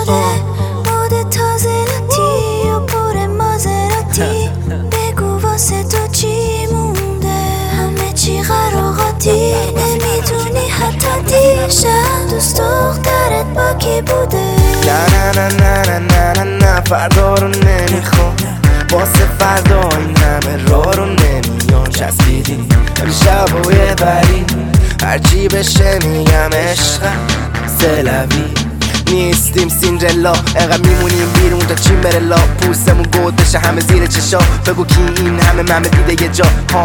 شده مود تازه لاتی و پر مازراتی بگو واسه تو چی مونده همه چی قراقاتی نمیدونی حتی دیشب دوست دخترت با کی بوده نه نه نه نه نه نه نه فردا رو نمیخوام واسه فردا این همه راه رو نمیان چسبیدی امشب و یه بری هرچی بشه میگم عشقم سلوی نیستیم سیندرلا انقدر میمونیم بیرون تا چین بره لا پوستمون گود بشه همه زیر چشا بگو کی این همه دیده یه جا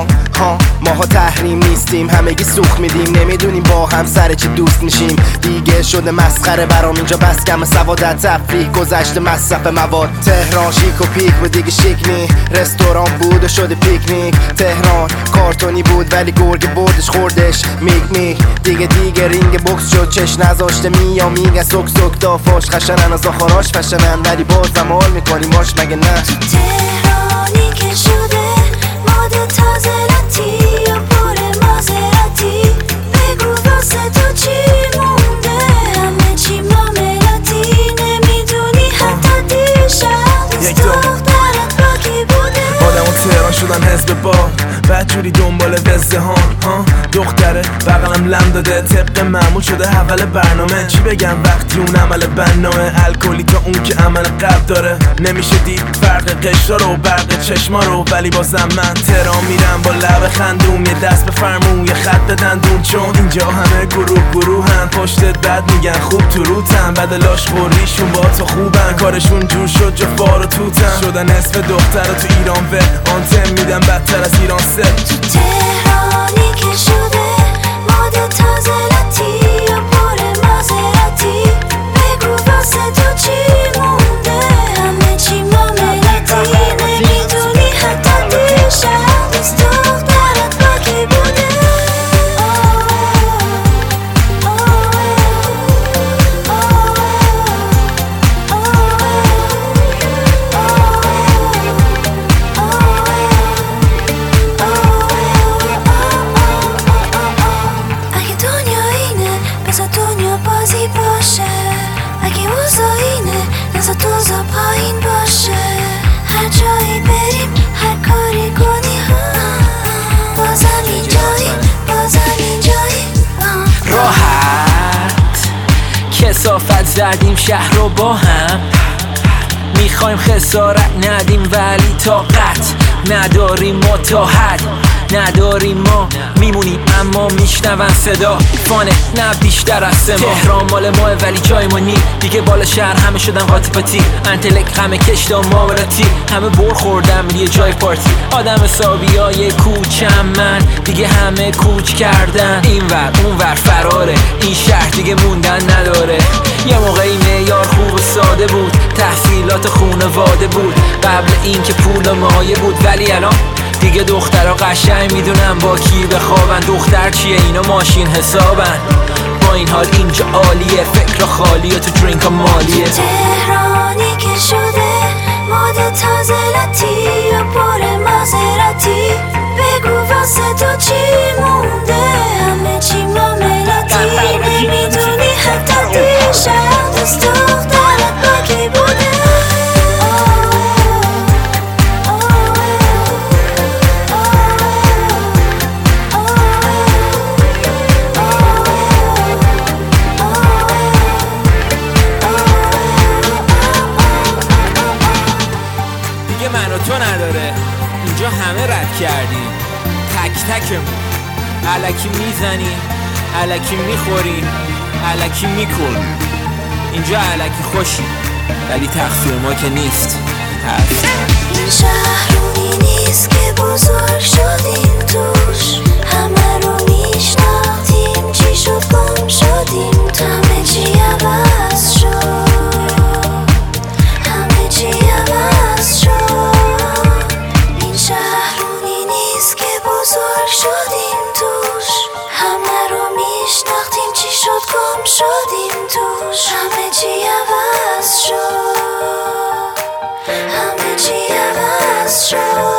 ها ماها تحریم نیستیم همگی سوخ میدیم نمیدونیم با هم سر چی دوست میشیم دیگه شده مسخره برام اینجا بس کم سوادت تفریح گذشته مصرف مواد تهران شیک و پیک و دیگه شیک نی رستوران بود و شده پیکنیک تهران کارتونی بود ولی گرگ بردش خوردش میگ دیگه رینگ بوکس شد چش نذاشته میگه سک دافاش خشنن از آخراش فشنن ولی بازم حال میکنی ماش مگه نه تو تهرانی که شده مود تازه لاتی و پر مازراتی بگو واسه تو چی مونده همه چی معاملاتی نمیدونی حتی دیشب دوست دخترت با کی بوده آدم و تهران شدن حزب با بدجوری دنبال وزده ها دختره بغلم لم داده طبق معمول شده اول برنامه چی بگم وقتی اون عمل بنامه الکلی تا اون که عمل قبل داره نمیشه دید فرق قشرا رو برق چشما رو ولی بازم من تهران میرم با لب خندون یه دست به فرمون یه خط دندون چون اینجا همه گروه هم پشتت بد میگن خوب تو روتن بدلاش خوریشون با تو خوبن کارشون جور شد جا فار و توتن شدن اسم دختر تو ایران و آنتن میدن بدتر از ایران سه تو تهرانی که شده مود تازه لاتی و پر مازراتی بگو واسه تو چی مونده همه چی معاملاتی نمیدونی حتی دیشب دوست دخترت با کی بوده بذار دنیا بازی باشه اگه اوضاع اینه نذار دوزا پایین باشه هر جایی بریم هر کاری کنی بازم اینجایی راحت کثافت زدیم شهر رو با هم میخوایم خسارت ندیم ولی طاقت نداریم ما تا حد نداریم ما میمونیم اما میشنون صدا فانه نه بیشتر از سما تهران مال ماه ولی جای ما نی دیگه بالا شهر همه شدن قاطی پاتی انتلک همه کشتا مامراتی همه بر خوردم یه جای پارتی آدم حسابی های کوچم من دیگه همه کوچ کردن اینور اونور فراره این شهر دیگه موندن نداره یه موقعی معیار خوب و ساده بود تحصیلات خونواده بود قبل این که پول و مایه بود ولی الان دیگه دخترها قشنگ میدونن با کی بخوابن دختر چیه اینا ماشین حسابن با این حال اینجا عالیه فکر خالیه تو درینک مالیه تهرانی که شده مود تازه لاتی و پر مازراتی بگو واسه تو چی مونده همه چی معاملاتی نمیدونی حتی دیشب دوست دخترت با کی بوده من و تو نداره اینجا همه رد کردیم تک تکمون الکی میزنیم الکی میخوریم الکی میکنیم اینجا الکی خوشیم ولی تقصیر ما که نیست هست این شهرونی نیست که بزرگ شدیم توش همه رو میشناختیم چی شد گم شدیم همه چی عوض شد همه چی عوض شد این شهرونی نیست که بزرگ شدیم توش همه رو میشناختیم چی شد گم شدیم توش همه چی عوض شد همه چی عوض شد